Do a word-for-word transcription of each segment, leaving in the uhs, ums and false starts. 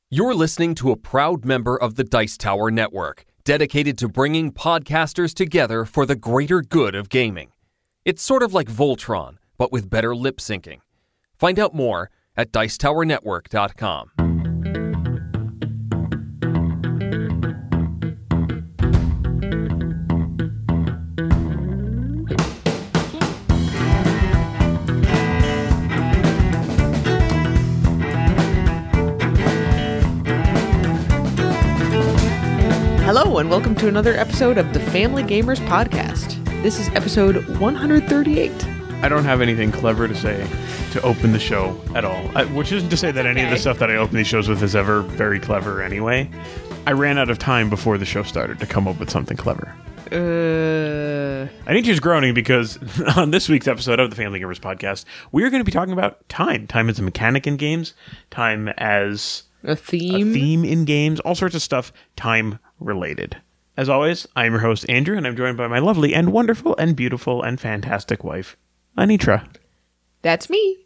You're listening to a proud member of the Dice Tower Network, dedicated to bringing podcasters together for the greater good of gaming. It's sort of like Voltron, but with better lip syncing. Find out more at dice tower network dot com. Hello, and welcome to another episode of the Family Gamers Podcast. This is episode one thirty-eight. I don't have anything clever to say to open the show at all, I, which isn't to say that any okay. of the stuff that I open these shows with is ever very clever anyway. I ran out of time before the show started to come up with something clever. Uh... I need you groaning because on this week's episode of the Family Gamers Podcast, we are going to be talking about time. Time as a mechanic in games, time as A theme? a theme in games, all sorts of stuff time related. As always, I'm your host, Andrew, and I'm joined by my lovely and wonderful and beautiful and fantastic wife, Anitra. That's me.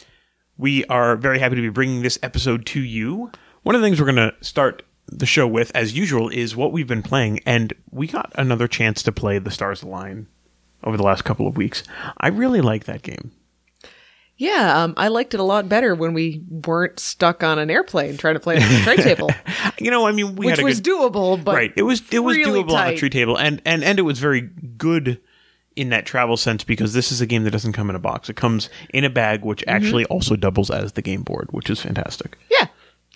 We are very happy to be bringing this episode to you. One of the things we're going to start the show with, as usual, is what we've been playing, and we got another chance to play The Stars Align over the last couple of weeks. I really like that game. Yeah, um, I liked it a lot better when we weren't stuck on an airplane trying to play it on the tray table. You know, I mean, we Which had a was good, doable, but right. It was it was really doable on tight. a tree table, and, and and it was very good in that travel sense because this is a game that doesn't come in a box. It comes in a bag, which actually mm-hmm. also doubles as the game board, which is fantastic. Yeah.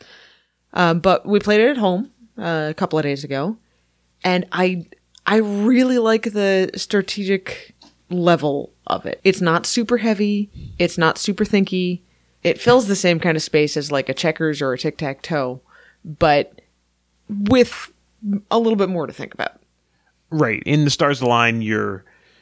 Um, but we played it at home uh, a couple of days ago, and I I really like the strategic level of it. It's not super heavy. It's not super thinky. It fills the same kind of space as like a checkers or a tic-tac-toe, but with a little bit more to think about. Right. In The Stars Align, you're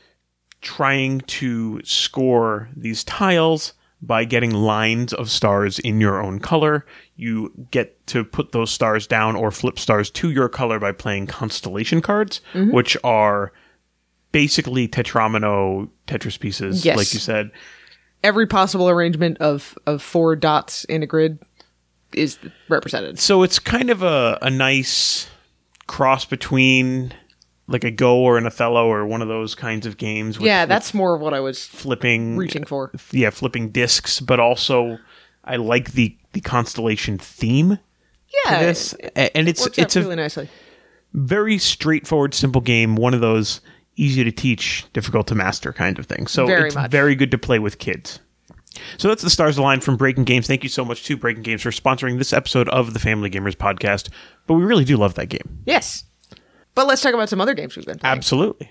trying to score these tiles by getting lines of stars in your own color. You get to put those stars down or flip stars to your color by playing constellation cards, mm-hmm. which are basically Tetramino Tetris pieces, yes. like you said. Every possible arrangement of, of four dots in a grid is represented. So it's kind of a, a nice cross between like a Go or an Othello or one of those kinds of games. With, yeah, that's more of what I was flipping, reaching for. Yeah, flipping discs, but also I like the, the constellation theme. Yeah, to this. It, and it's it works it's out a really nicely. Very straightforward, simple game. One of those easy to teach, difficult to master kind of thing. So very it's much. very good to play with kids. So that's The Stars Align from Breaking Games. Thank you so much to Breaking Games for sponsoring this episode of the Family Gamers Podcast. But we really do love that game. Yes. But let's talk about some other games we've been playing. Absolutely.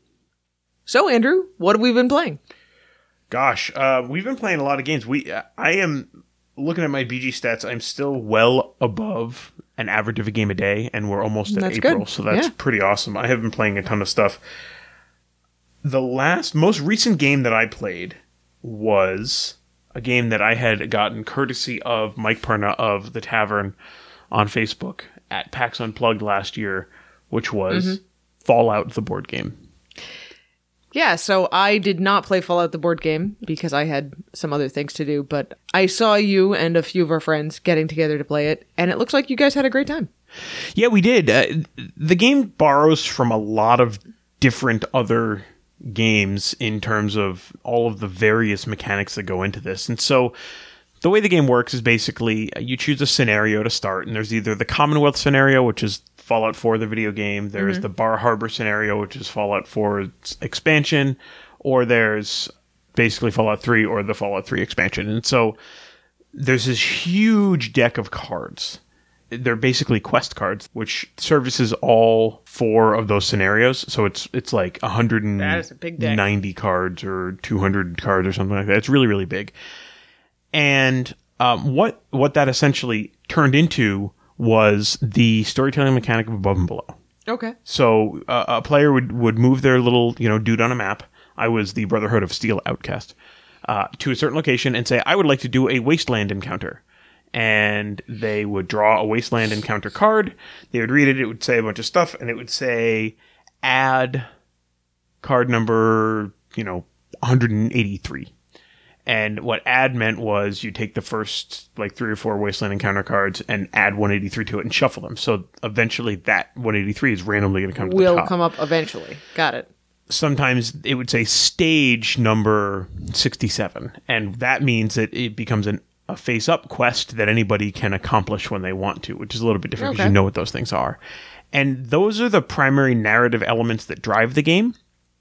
So, Andrew, what have we been playing? Gosh, uh, we've been playing a lot of games. We, uh, I am looking at my B G stats. I'm still well above an average of a game a day, and we're almost at that's April, good. so that's yeah. pretty awesome. I have been playing a ton of stuff. The last, most recent game that I played was a game that I had gotten courtesy of Mike Perna of The Tavern on Facebook at PAX Unplugged last year, which was mm-hmm. Fallout, the board game. Yeah, so I did not play Fallout the board game because I had some other things to do, but I saw you and a few of our friends getting together to play it, and it looks like you guys had a great time. Yeah, we did. Uh, the game borrows from a lot of different other games in terms of all of the various mechanics that go into this. And so the way the game works is basically you choose a scenario to start, and there's either the Commonwealth scenario, which is Fallout four, the video game. There's mm-hmm. the Bar Harbor scenario, which is Fallout four's expansion, or there's basically Fallout three or the Fallout three expansion. And so there's this huge deck of cards. They're basically quest cards, which services all four of those scenarios. So it's it's like one hundred ninety cards or two hundred cards or something like that. It's really, really big. And um, what what that essentially turned into was the storytelling mechanic of Above and Below. Okay. So uh, a player would, would move their little, you know, dude on a map. I was the Brotherhood of Steel outcast. Uh, to a certain location and say, I would like to do a wasteland encounter. And they would draw a wasteland encounter card. They would read it. It would say a bunch of stuff. And it would say, add card number, you know, one hundred eighty-three. And what add meant was you take the first like three or four Wasteland Encounter cards and add one eighty-three to it and shuffle them. So eventually that one eighty-three is randomly going to come to Will the top. come up eventually. Got it. Sometimes it would say stage number sixty-seven. And that means that it becomes an, a face-up quest that anybody can accomplish when they want to, which is a little bit different because Okay. you know what those things are. And those are the primary narrative elements that drive the game.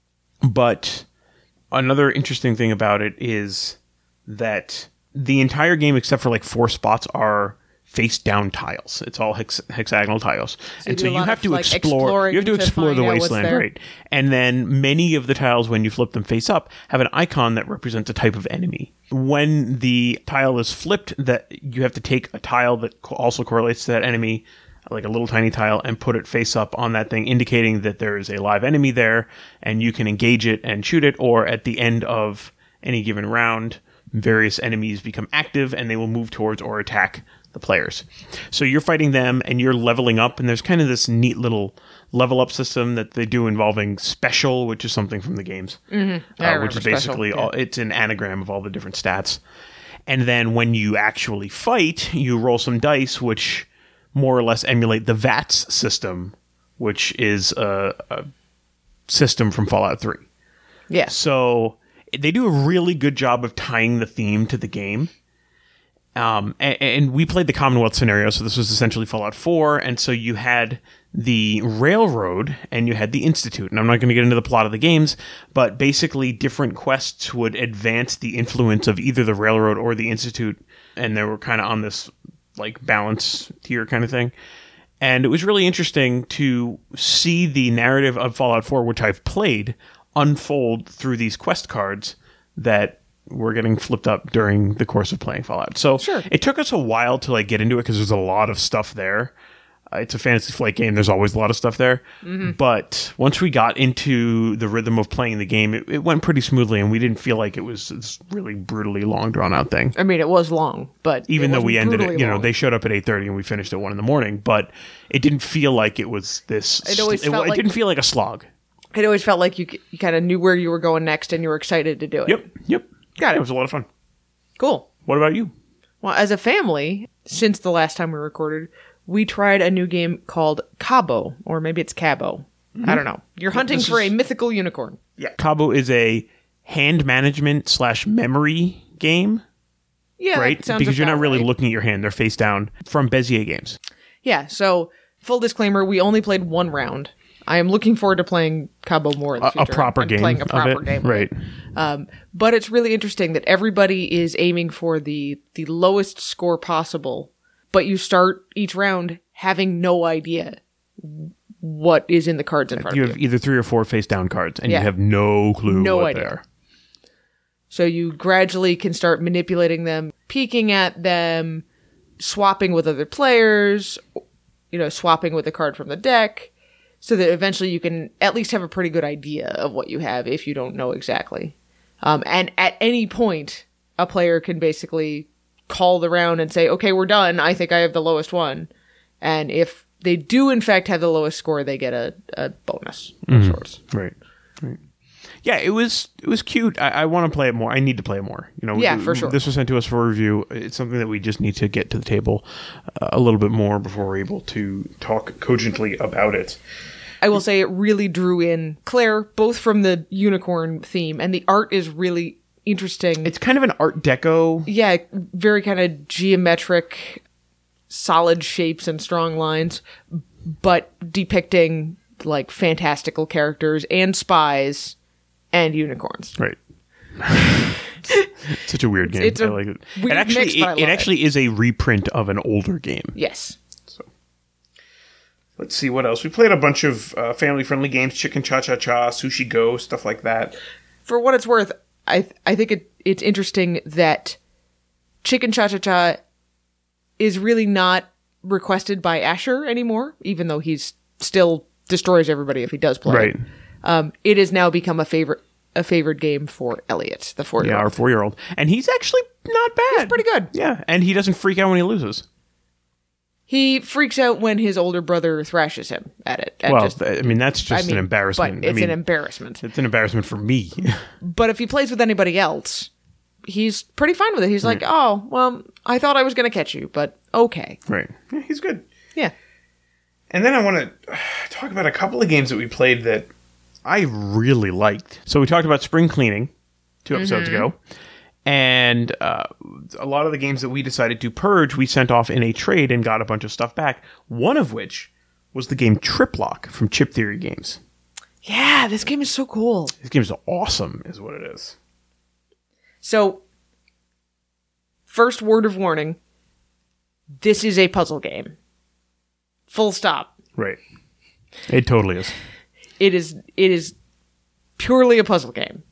But another interesting thing about it is that the entire game, except for like four spots, are face-down tiles. It's all hex- hexagonal tiles, So and you so do a you lot have of, to like, explore. You have to exploring to explore the find out what's wasteland, there. right? And then many of the tiles, when you flip them face up, have an icon that represents a type of enemy. When the tile is flipped, that you have to take a tile that co- also correlates to that enemy, like a little tiny tile, and put it face up on that thing, indicating that there is a live enemy there, and you can engage it and shoot it, or at the end of any given round, various enemies become active, and they will move towards or attack the players. So you're fighting them, and you're leveling up, and there's kind of this neat little level up system that they do involving special, which is something from the games, Mm-hmm. uh, which is basically all, it's an anagram of all the different stats. And then when you actually fight, you roll some dice, which more or less emulate the V A T S system, which is a, a system from Fallout three. Yes. So they do a really good job of tying the theme to the game. Um, and, and we played the Commonwealth scenario, so this was essentially Fallout four, and so you had the Railroad and you had the Institute. And I'm not going to get into the plot of the games, but basically different quests would advance the influence of either the Railroad or the Institute, and they were kind of on this like balance tier kind of thing. And it was really interesting to see the narrative of Fallout four, which I've played, unfold through these quest cards that were getting flipped up during the course of playing Fallout. So Sure. It took us a while to like get into it because there's a lot of stuff there. Uh, it's a Fantasy Flight game. There's always a lot of stuff there. Mm-hmm. But once we got into the rhythm of playing the game, it, it went pretty smoothly, and we didn't feel like it was this really brutally long, drawn-out thing. I mean, it was long, but Even it though we wasn't ended it, brutally you know, long. they showed up at eight thirty and we finished at one in the morning, but it didn't feel like it was this... It always sl- felt it, like- it didn't feel like a slog. It always felt like you, you kind of knew where you were going next, and you were excited to do it. Yep, yep. Got it. It was a lot of fun. Cool. What about you? Well, as a family, since the last time we recorded, we tried a new game called Cabo, or maybe it's Cabo. I don't know. You're hunting This for is- a mythical unicorn. Yeah. Cabo is a hand management slash memory game, Yeah, right? that sounds Because you're not about really right. looking at your hand. They're face down from Bezier Games. Yeah, so full disclaimer, we only played one round. I am looking forward to playing Cabo more in the A, a future. proper and game Playing a proper of it. game. of Right. it. Um, but it's really interesting that everybody is aiming for the, the lowest score possible, but you start each round having no idea what is in the cards in front You of have you. either three or four face down cards, and Yeah. you have no clue No what idea. they are. So you gradually can start manipulating them, peeking at them, swapping with other players, you know, swapping with a card from the deck, so that eventually you can at least have a pretty good idea of what you have if you don't know exactly. Um, and at any point, a player can basically call the round and say, okay, we're done. I think I have the lowest one. And if they do, in fact, have the lowest score, they get a, a bonus of sorts. Right. Right. Yeah, it was it was cute. I, I want to play it more. I need to play it more. You know, Yeah, we- for sure. This was sent to us for review. It's something that we just need to get to the table uh, a little bit more before we're able to talk cogently about it. I will say it really drew in Claire, both from the unicorn theme, and the art is really interesting. It's kind of an Art Deco. yeah, very kind of geometric, solid shapes and strong lines, but depicting like fantastical characters and spies and unicorns. Right. Such a weird game. it's a I like it. weird it actually, mix, but I it, love it it. actually is a reprint of an older game. Yes. Let's see what else. We played a bunch of uh, family-friendly games, Chicken Cha-Cha-Cha, Sushi Go, stuff like that. For what it's worth, I I think it it's interesting that Chicken Cha-Cha-Cha is really not requested by Asher anymore, even though he's still destroys everybody if he does play. Right. Um, it has now become a favorite a favorite game for Elliot, the four year Yeah, old. our four-year-old. And he's actually not bad. He's pretty good. Yeah, and he doesn't freak out when he loses. He freaks out when his older brother thrashes him at it. at Well, just- th- I mean, that's just I mean, an embarrassment. But it's I mean, an embarrassment. it's an embarrassment for me. But if he plays with anybody else, he's pretty fine with it. He's like, oh, well, I thought I was going to catch you, but okay. Right. Yeah, he's good. Yeah. And then I want to talk about a couple of games that we played that I really liked. So we talked about spring cleaning two episodes mm-hmm. ago. And uh, a lot of the games that we decided to purge, we sent off in a trade and got a bunch of stuff back. One of which was the game Trip Lock from Chip Theory Games. Yeah, this game is so cool. This game is awesome, is what it is. So, first word of warning, this is a puzzle game. Full stop. Right. It totally is. It is it is purely a puzzle game.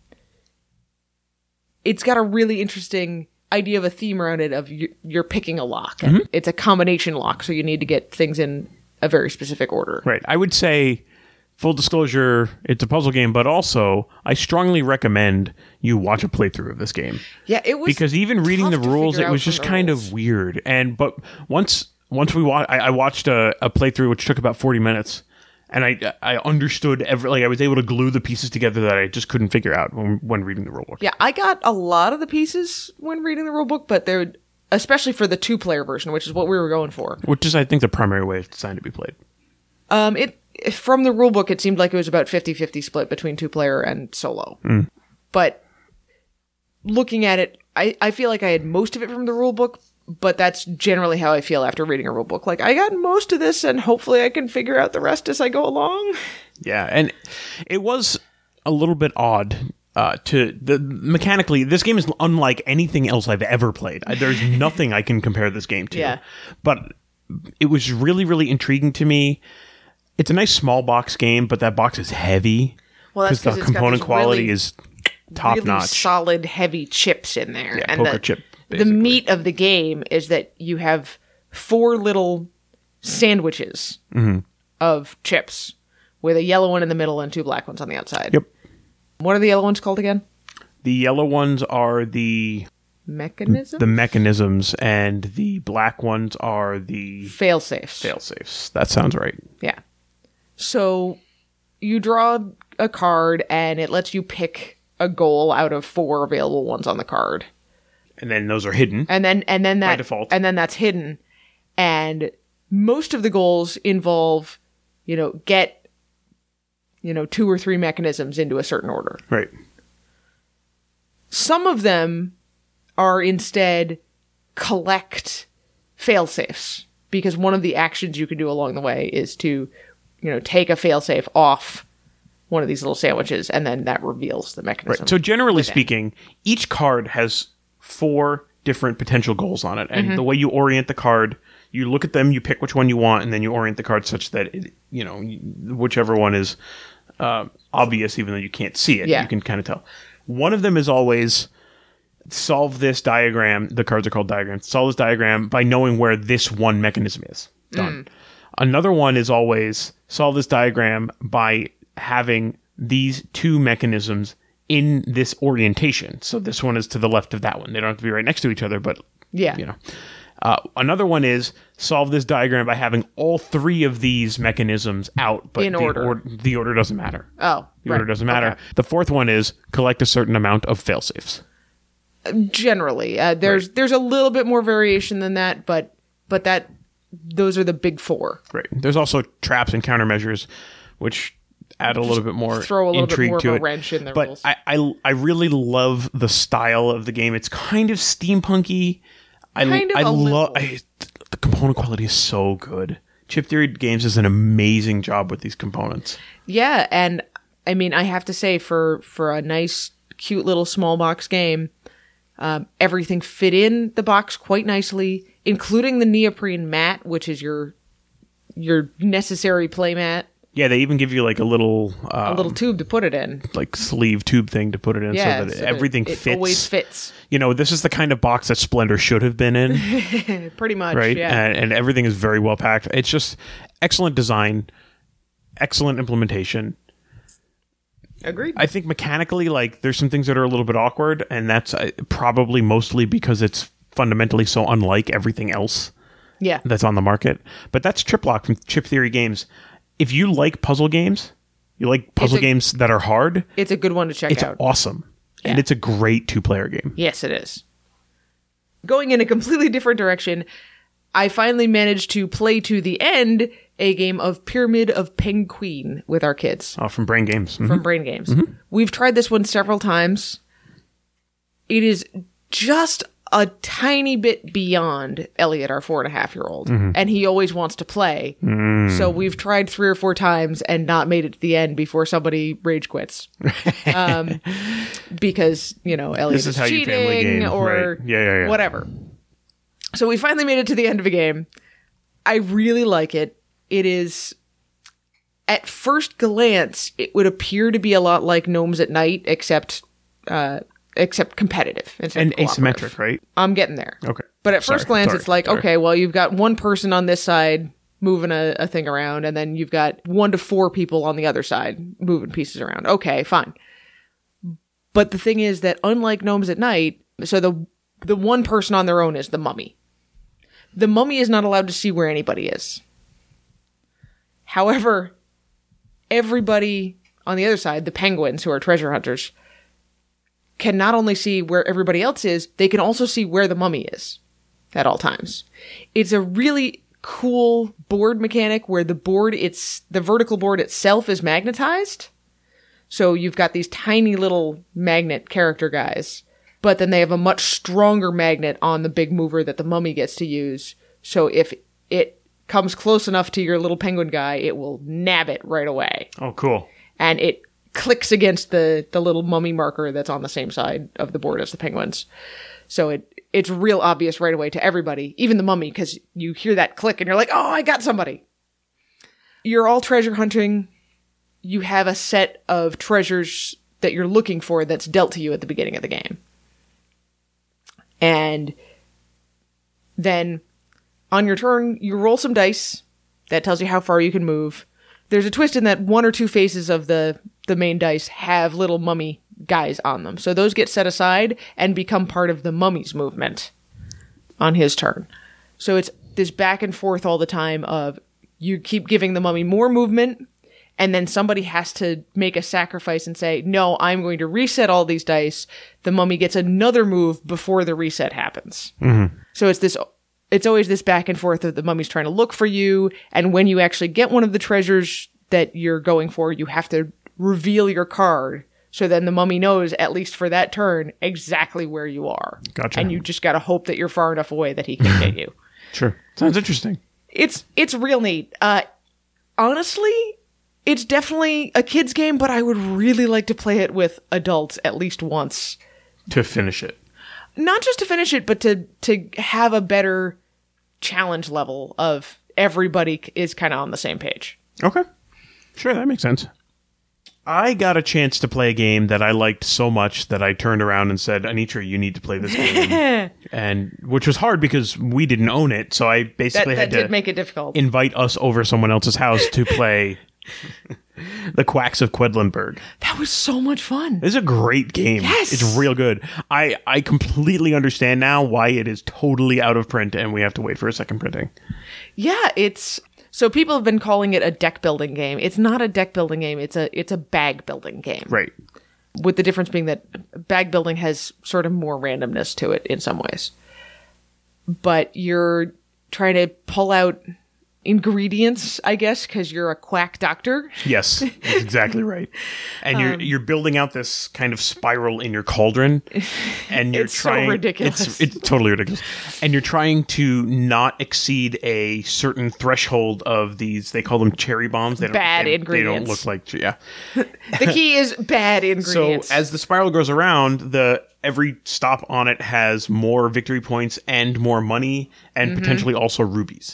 It's got a really interesting idea of a theme around it of you, you're picking a lock. Mm-hmm. It's a combination lock, so you need to get things in a very specific order. Right. I would say, full disclosure, it's a puzzle game, but also I strongly recommend you watch a playthrough of this game. Yeah, it was because even reading the rules, it was just kind rules. of weird. And but once once we wa- I, I watched a, a playthrough which took about forty minutes. And I I understood every like I was able to glue the pieces together that I just couldn't figure out when when reading the rulebook. Yeah, I got a lot of the pieces when reading the rulebook, but they're especially for the two player version, which is what we were going for. Which is, I think, the primary way it's designed to be played. Um, it from the rulebook, it seemed like it was about fifty-fifty split between two player and solo. Mm. But looking at it, I I feel like I had most of it from the rulebook. But that's generally how I feel after reading a rule book. Like, I got most of this, and hopefully I can figure out the rest as I go along. Yeah, and it was a little bit odd uh, to... the mechanically, this game is unlike anything else I've ever played. There's nothing I can compare this game to. Yeah. But it was really, really intriguing to me. It's a nice small box game, but that box is heavy. Well, that's because the component quality really, is top-notch. Really solid, heavy chips in there. Yeah, and poker the, chip. The Basically. meat of the game is that you have four little sandwiches mm-hmm. of chips with a yellow one in the middle and two black ones on the outside. Yep. What are the yellow ones called again? The yellow ones are the... Mechanisms? The mechanisms, and the black ones are the... Fail-safes. Fail-safes. That sounds right. Yeah. So you draw a card, and it lets you pick a goal out of four available ones on the card. And then those are hidden. And then and then that by default. And then that's hidden. And most of the goals involve, you know, get you know, two or three mechanisms into a certain order. Right. Some of them are instead collect fail-safes, because one of the actions you can do along the way is to, you know, take a fail-safe off one of these little sandwiches, and then that reveals the mechanism. Right. So generally within. speaking, each card has four different potential goals on it. And mm-hmm. the way you orient the card, you look at them, you pick which one you want, and then you orient the card such that, it, you know, whichever one is uh, obvious, even though you can't see it, yeah. you can kind of tell. One of them is always solve this diagram. The cards are called diagrams. Solve this diagram by knowing where this one mechanism is. Done. Mm. Another one is always solve this diagram by having these two mechanisms in this orientation. So this one is to the left of that one. They don't have to be right next to each other, but yeah, you know. Uh, another one is solve this diagram by having all three of these mechanisms out, but in the order. Or, the order doesn't matter. Oh, the right. order doesn't matter. Okay. The fourth one is collect a certain amount of failsafes. Generally, uh, there's right. there's a little bit more variation than that, but but that those are the big four. Right. There's also traps and countermeasures, which add a Just little bit more throw a little intrigue bit more to of it. a wrench in the but rules. I, I I really love the style of the game. It's kind of steampunky. I kind of I a love little. the component quality is so good. Chip Theory Games does an amazing job with these components. Yeah, and I mean, I have to say, for for a nice, cute little small box game, um, everything fit in the box quite nicely, including the neoprene mat, which is your your necessary play mat. Yeah, they even give you like a little um, a little tube to put it in, like sleeve tube thing to put it in, yeah, so that so everything it, it fits. Always fits. You know, this is the kind of box that Splendor should have been in. Pretty much, right? yeah. And, and everything is very well packed. It's just excellent design, excellent implementation. Agreed. I think mechanically, like, there's some things that are a little bit awkward, and that's uh, probably mostly because it's fundamentally so unlike everything else yeah. that's on the market. But that's Trip Lock from Chip Theory Games. If you like puzzle games, you like puzzle a, games that are hard, it's a good one to check it's out. It's awesome. And Yeah. it's a great two-player game. Yes, it is. Going in a completely different direction, I finally managed to play to the end a game of Pyramid of Penguin with our kids Oh, from Brain Games. Mhm. from Brain Games. We've tried this one several times. It is just a tiny bit beyond Elliot, our four and a half year old. And he always wants to play. So we've tried three or four times and not made it to the end before somebody rage quits. um, because, you know, Elliot This is is, how you family cheating game, or right. Yeah, yeah, yeah. whatever. So we finally made it to the end of a game. I really like it. It is, at first glance, it would appear to be a lot like Gnomes at Night, except uh, except competitive instead And of cooperative. asymmetric, right? I'm getting there. Okay. But at Sorry, first glance, sorry, it's like, sorry. okay, well, you've got one person on this side moving a, a thing around, and then you've got one to four people on the other side moving pieces around. Okay, fine. But the thing is that unlike Gnomes at Night, so the the one person on their own is the mummy. The mummy is not allowed to see where anybody is. However, everybody on the other side, the penguins who are treasure hunters, can not only see where everybody else is, they can also see where the mummy is at all times. It's a really cool board mechanic where the board, it's the vertical board itself is magnetized. So you've got these tiny little magnet character guys, but then they have a much stronger magnet on the big mover that the mummy gets to use. So if it comes close enough to your little penguin guy, it will nab it right away. Oh, cool. And it clicks against the, the little mummy marker that's on the same side of the board as the penguins. So it it's real obvious right away to everybody, even the mummy, because you hear that click and you're like, oh, I got somebody. You're all treasure hunting. You have a set of treasures that you're looking for that's dealt to you at the beginning of the game. And then on your turn, you roll some dice. That tells you how far you can move. There's a twist in that one or two faces of the, the main dice have little mummy guys on them. So those get set aside and become part of the mummy's movement on his turn. So it's this back and forth all the time of you keep giving the mummy more movement, and then somebody has to make a sacrifice and say, no, I'm going to reset all these dice. The mummy gets another move before the reset happens. Mm-hmm. So it's this, it's always this back and forth of the mummy's trying to look for you. And when you actually get one of the treasures that you're going for, you have to reveal your card. So then the mummy knows, at least for that turn, exactly where you are. Gotcha. And you just got to hope that you're far enough away that he can get you. Sure. Sounds interesting. It's, it's real neat. Uh, honestly, it's definitely a kid's game, but I would really like to play it with adults at least once. To finish it. Not just to finish it, but to, to have a better challenge level of everybody is kind of on the same page. Okay. Sure, that makes sense. I got a chance to play a game that I liked so much that I turned around and said, Anitra, you need to play this game. And which was hard because we didn't own it, so I That, basically that had did to make it difficult. invite us over someone else's house to play The Quacks of Quedlinburg. That was so much fun. It's a great game. Yes! It's real good. I, I completely understand now why it is totally out of print and we have to wait for a second printing. Yeah, it's... So people have been calling it a deck building game. It's not a deck building game. It's a it's a bag building game. Right. With the difference being that bag building has sort of more randomness to it in some ways. But you're trying to pull out ingredients, I guess, because you're a quack doctor. Yes, that's exactly right. And you're Um, you're building out this kind of spiral in your cauldron, and you're It's so trying. ridiculous. It's it's totally ridiculous, and you're trying to not exceed a certain threshold of these. They call them cherry bombs. They don't, Bad they, ingredients. They don't look like yeah. The key is bad ingredients. So as the spiral goes around, the every stop on it has more victory points and more money, and Mm-hmm. potentially also rubies.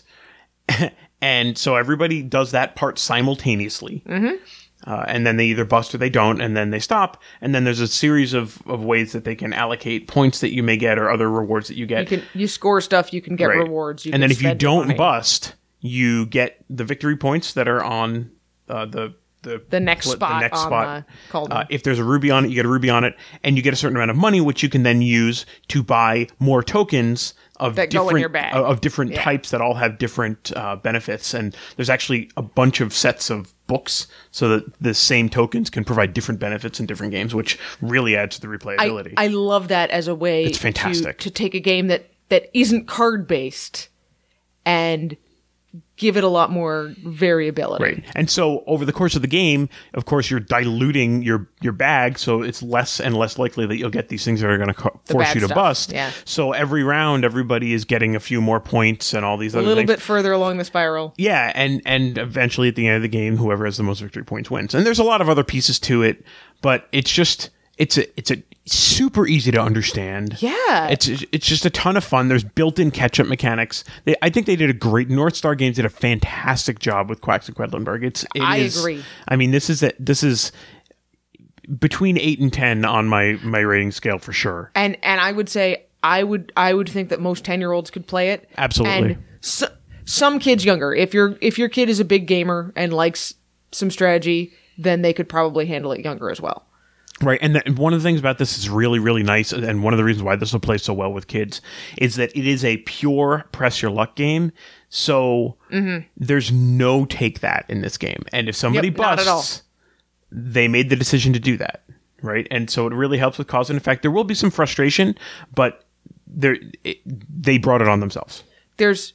And so everybody does that part simultaneously. Mm-hmm. Uh, and then they either bust or they don't, and then they stop. And then there's a series of, of ways that they can allocate points that you may get or other rewards that you get. you can you score stuff, you can get Right. rewards. You and can then if you spend your don't money. bust, you get the victory points that are on uh, the the The next pl- spot on the cauldron. Uh, if there's a ruby on it, you get a ruby on it, and you get a certain amount of money, which you can then use to buy more tokens of That go in different your bag. of, of different Yeah. types that all have different uh, benefits. And there's actually a bunch of sets of books so that the same tokens can provide different benefits in different games, which really adds to the replayability. I, I love that as a way It's fantastic. To, to take a game that, that isn't card-based and give it a lot more variability. Right. And so over the course of the game, of course, you're diluting your, your bag, so it's less and less likely that you'll get these things that are going to co- force bad you to stuff, bust. yeah. So every round, everybody is getting a few more points and all these A other little things. bit further along the spiral. Yeah, and, and eventually at the end of the game, whoever has the most victory points wins. And there's a lot of other pieces to it, but it's just... It's a it's a super easy to understand. Yeah. It's it's just a ton of fun. There's built-in catch-up mechanics. They, I think they did a great North Star Games did a fantastic job with Quacks and Quedlinburg. It's it I is- agree. I mean, this is a, this is between eight and ten on my my rating scale for sure. And and I would say I would I would think that most ten-year-olds could play it. Absolutely. And so, some kids younger. If your if your kid is a big gamer and likes some strategy, then they could probably handle it younger as well. Right, and, th- and one of the things about this is really, really nice, and one of the reasons why this will play so well with kids is that it is a pure press your luck game. So Mm-hmm. there's no take that in this game, and if somebody Yep, not at all. busts, they made the decision to do that, right? And so it really helps with cause and effect. There will be some frustration, but there it, they brought it on themselves. There's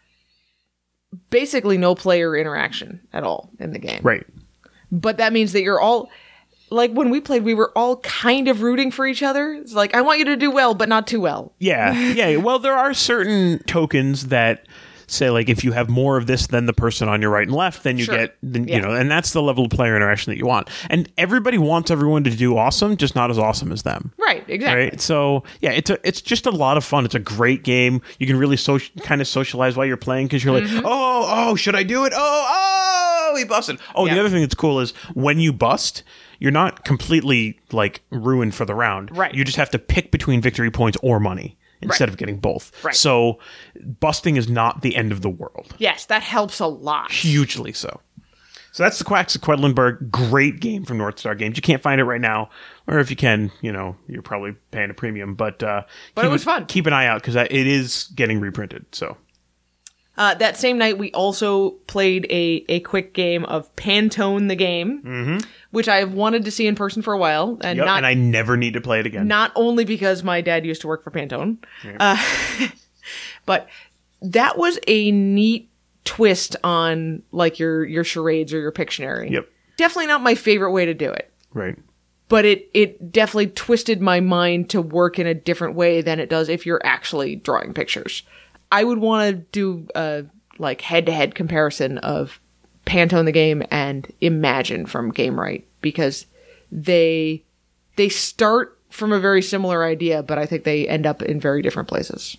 basically no player interaction at all in the game. Right. But that means that you're all like when we played, we were all kind of rooting for each other. It's like, I want you to do well, but not too well. Yeah, yeah. Well, there are certain tokens that say, like, if you have more of this than the person on your right and left, then you Sure. get, then, Yeah. you know, and that's the level of player interaction that you want. And everybody wants everyone to do awesome, just not as awesome as them. Right, exactly. Right. So yeah, it's a it's just a lot of fun. It's a great game. You can really so kind of socialize while you're playing because you're Mm-hmm. like, oh, oh, should I do it? Oh, oh, he busted. Oh, Yeah. the other thing that's cool is when you bust, you're not completely like ruined for the round. Right. You just have to pick between victory points or money instead Right. of getting both. Right. So busting is not the end of the world. Yes, that helps a lot. Hugely so. So that's the Quacks of Quedlinburg. Great game from North Star Games. You can't find it right now, or if you can, you know, you're probably paying a premium. But uh, But keep it was fun. Keep an eye out because it is getting reprinted. So Uh, that same night, we also played a, a quick game of Pantone the Game, mm-hmm. which I have wanted to see in person for a while. And yep, not and I never need to play it again. not only because my dad used to work for Pantone, uh, but that was a neat twist on like your, your charades or your Pictionary. Yep. Definitely not my favorite way to do it, Right. but it, it definitely twisted my mind to work in a different way than it does if you're actually drawing pictures. I would want to do a like head-to-head comparison of Pantone the Game and Imagine from GameRight because they they start from a very similar idea, but I think they end up in very different places.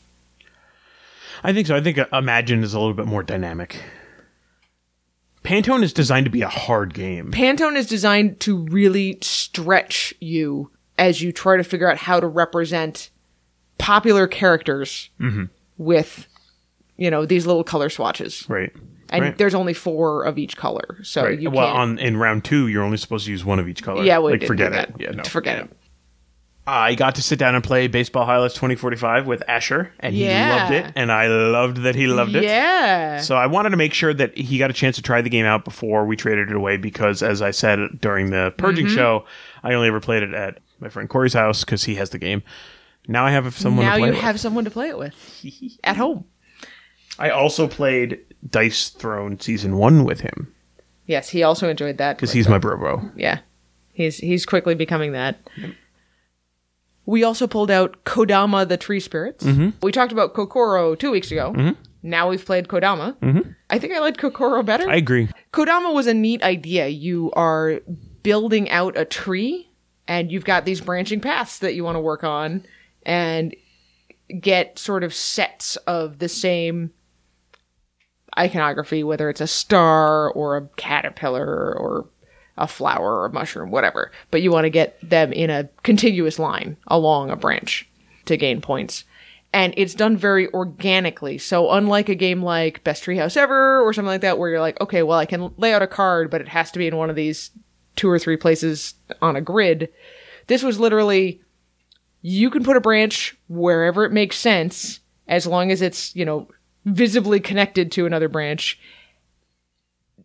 I think so. I think uh, Imagine is a little bit more dynamic. Pantone is designed to be a hard game. Pantone is designed to really stretch you as you try to figure out how to represent popular characters with, you know, these little color swatches. Right. And right. there's only four of each color, so Right. you well, can't. on in round two, you're only supposed to use one of each color. yeah, we like didn't forget do it. that. Yeah, no, forget yeah. it. I got to sit down and play Baseball Highlights twenty forty-five with Asher, and he Yeah. loved it, and I loved that he loved it. Yeah. So I wanted to make sure that he got a chance to try the game out before we traded it away because, as I said during the Purging Mm-hmm. show, I only ever played it at my friend Corey's house because he has the game. Now I have someone now to play you it with. have someone to play it with at home. I also played Dice Throne Season one with him Yes, he also enjoyed that because he's my bro bro. yeah. He's he's quickly becoming that. We also pulled out Kodama the Tree Spirits. Mm-hmm. We talked about Kokoro two weeks ago. Now we've played Kodama. Mm-hmm. I think I liked Kokoro better. I agree. Kodama was a neat idea. You are building out a tree, and you've got these branching paths that you want to work on, and get sort of sets of the same iconography, whether it's a star or a caterpillar or a flower or a mushroom, whatever. But you want to get them in a continuous line along a branch to gain points. And it's done very organically. So unlike a game like Best Treehouse Ever or something like that, where you're like, okay, well, I can lay out a card, but it has to be in one of these two or three places on a grid. This was literally, you can put a branch wherever it makes sense, as long as it's, you know, visibly connected to another branch.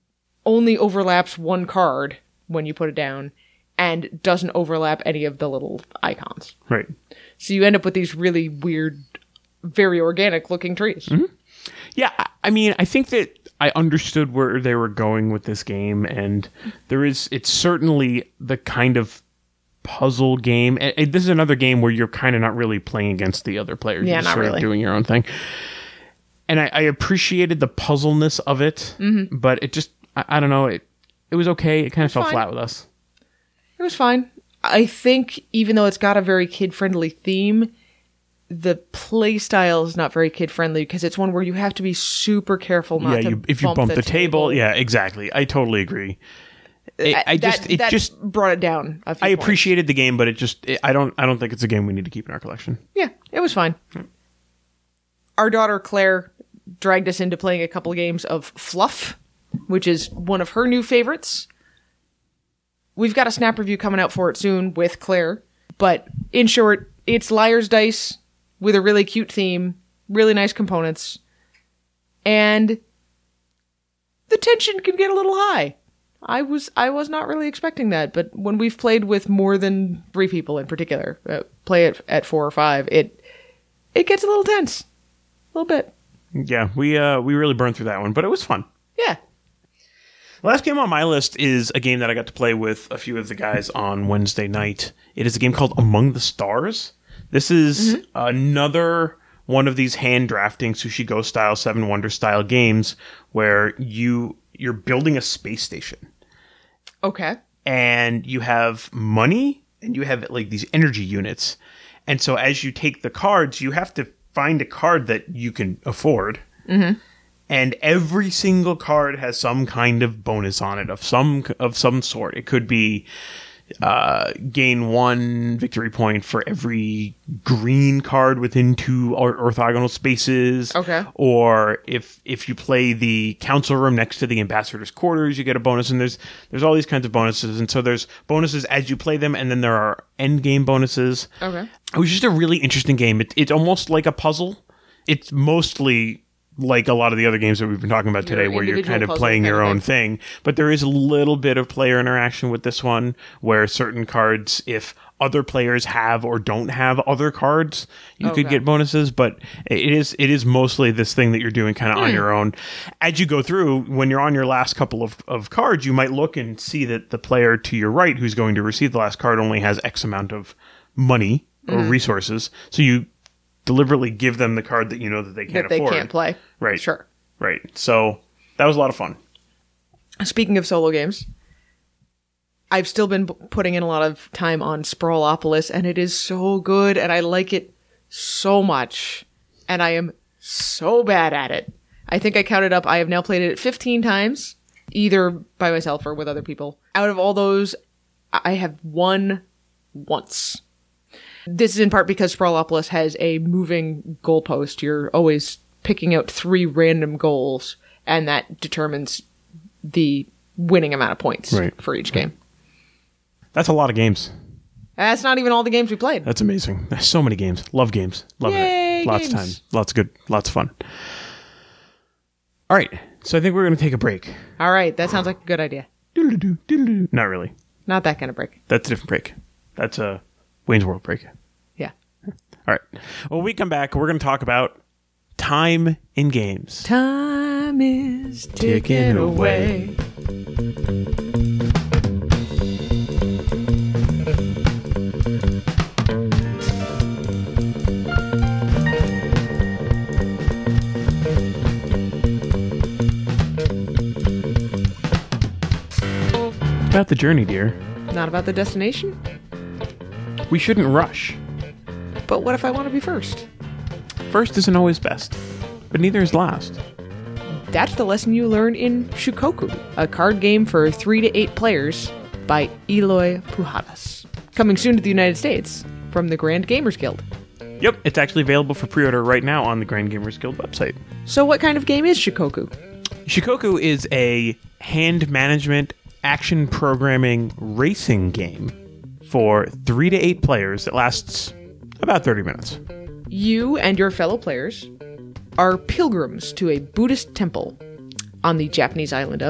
only overlaps one card when you put it down and doesn't overlap any of the little icons. Right. So you end up with these really weird, very organic looking trees. Mm-hmm. Yeah, I mean, I think that I understood where they were going with this game, and there is, it's certainly the kind of puzzle game. And, and this is another game where you're kind of not really playing against the other players. Yeah, you're just not sort really. of doing your own thing. And I, I appreciated the puzzleness of it, mm-hmm. but it just, I, I don't know, it it was okay. It kind of fell fine. flat with us. It was fine. I think even though it's got a very kid-friendly theme, the play style is not very kid-friendly because it's one where you have to be super careful not yeah, to you, if you bump the, the table, table, yeah, exactly. I totally agree. It, I just, that, it that just brought it down. A few I points. appreciated the game, but it just, it, I don't, I don't think it's a game we need to keep in our collection. Yeah, it was fine. Hmm. Our daughter Claire dragged us into playing a couple of games of Fluff, which is one of her new favorites. We've got a snap review coming out for it soon with Claire, but in short, it's Liar's Dice with a really cute theme, really nice components, and the tension can get a little high. I was I was not really expecting that, but when we've played with more than three people in particular, uh, play it at four or five, it it gets a little tense, a little bit. Yeah, we uh we really burned through that one, but it was fun. Yeah. The last game on my list is a game that I got to play with a few of the guys on Wednesday night. It is a game called Among the Stars. This is mm-hmm. another one of these hand drafting Sushi Go style, Seven Wonders style games where you you're building a space station. Okay. And you have money and you have like these energy units. And so as you take the cards, you have to find a card that you can afford. Mm-hmm. And every single card has some kind of bonus on it of some of some sort. It could be uh, gain one victory point for every green card within two or- orthogonal spaces. Okay. Or if if you play the council room next to the ambassador's quarters, you get a bonus. And there's there's all these kinds of bonuses. And so there's bonuses as you play them, and then there are end game bonuses. Okay. It was just a really interesting game. It, it's almost like a puzzle. It's mostly like a lot of the other games that we've been talking about today, your where you're kind of puzzle playing your kind of own thing. But there is a little bit of player interaction with this one, where certain cards, if other players have or don't have other cards, you okay. could get bonuses. But it is it is mostly this thing that you're doing kind of mm. on your own. As you go through, when you're on your last couple of, of cards, you might look and see that the player to your right, who's going to receive the last card, only has X amount of money or mm. resources. So you deliberately give them the card that you know that they can't that they afford. can't play. Right. Sure. Right. So that was a lot of fun. Speaking of solo games, I've still been b- putting in a lot of time on Sprawlopolis, and it is so good, and I like it so much, and I am so bad at it. I think I counted up, I have now played it fifteen times, either by myself or with other people. Out of all those, I have won once. This is in part because Sprawlopolis has a moving goalpost. You're always picking out three random goals, and that determines the winning amount of points right. for each game. That's a lot of games. That's not even all the games we played. That's amazing. There's so many games. Love games. Love Yay, it. Lots games. of time. Lots of good. Lots of fun. All right. So I think we're going to take a break. All right. That sounds like a good idea. Doodle-doo, doodle-doo. Not really. Not that kind of break. That's a different break. That's a Wayne's World break. Yeah. All right. When we come back, we're going to talk about time in games. Time is ticking away. About the journey, dear. Not about the destination? We shouldn't rush. But what if I want to be first? First isn't always best, but neither is last. That's the lesson you learn in Shukoku, a card game for three to eight players by Eloy Pujadas. Coming soon to the United States from the Grand Gamers Guild. Yep, it's actually available for pre-order right now on the Grand Gamers Guild website. So what kind of game is Shukoku? Shukoku is a hand management, action programming racing game for three to eight players that lasts about thirty minutes. You and your fellow players are pilgrims to a Buddhist temple on the Japanese island of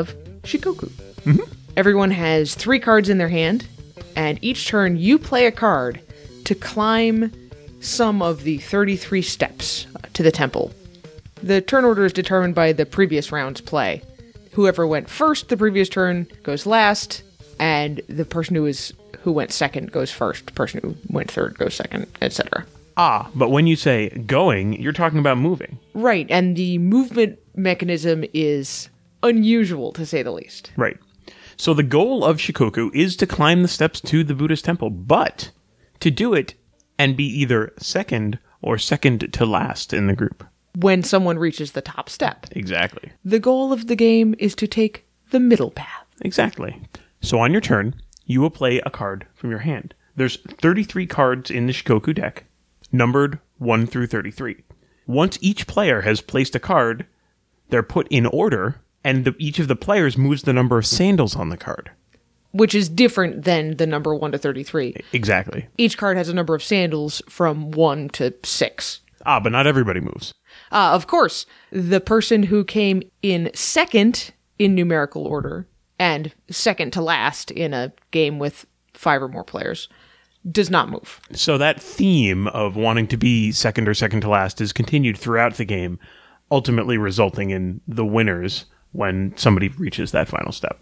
Shikoku. Mm-hmm. Everyone has three cards in their hand, and each turn you play a card to climb some of the thirty-three steps to the temple. The turn order is determined by the previous round's play. Whoever went first the previous turn goes last, and the person who is who went second goes first. The person who went third goes second, et cetera. Ah, but when you say going, you're talking about moving. Right, and the movement mechanism is unusual, to say the least. Right. So the goal of Shikoku is to climb the steps to the Buddhist temple, but to do it and be either second or second to last in the group. When someone reaches the top step. Exactly. The goal of the game is to take the middle path. Exactly. So on your turn, you will play a card from your hand. There's thirty-three cards in the Shikoku deck, numbered one through thirty-three. Once each player has placed a card, they're put in order, and the, each of the players moves the number of sandals on the card. Which is different than the number one to thirty-three. Exactly. Each card has a number of sandals from one to six. Ah, but not everybody moves. Uh, of course, the person who came in second in numerical order and second to last in a game with five or more players does not move. So that theme of wanting to be second or second to last is continued throughout the game, ultimately resulting in the winners when somebody reaches that final step.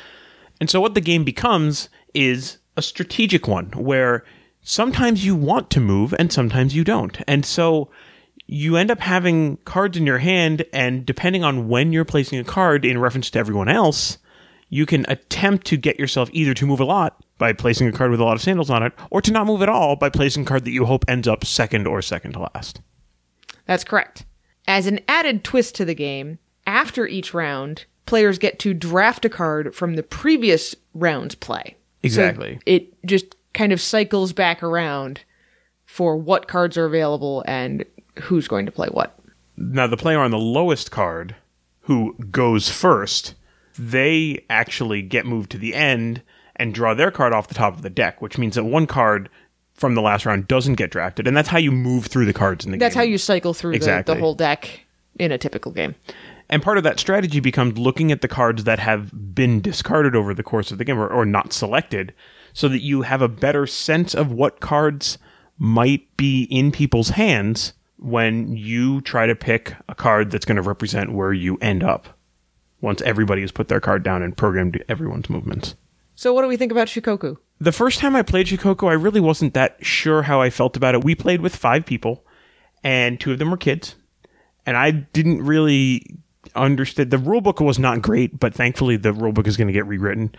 And so what the game becomes is a strategic one where sometimes you want to move and sometimes you don't. And so you end up having cards in your hand, and depending on when you're placing a card in reference to everyone else, you can attempt to get yourself either to move a lot by placing a card with a lot of sandals on it, or to not move at all by placing a card that you hope ends up second or second to last. That's correct. As an added twist to the game, after each round, players get to draft a card from the previous round's play. Exactly. So it just kind of cycles back around for what cards are available and who's going to play what. Now, the player on the lowest card, who goes first, they actually get moved to the end and draw their card off the top of the deck, which means that one card from the last round doesn't get drafted. And that's how you move through the cards in the That's game. how you cycle through Exactly. the, the whole deck in a typical game. And part of that strategy becomes looking at the cards that have been discarded over the course of the game or, or not selected, so that you have a better sense of what cards might be in people's hands when you try to pick a card that's going to represent where you end up once everybody has put their card down and programmed everyone's movements. So what do we think about Shikoku? The first time I played Shikoku, I really wasn't that sure how I felt about it. We played with five people, and two of them were kids, and I didn't really understand. The rulebook was not great, but thankfully the rulebook is going to get rewritten.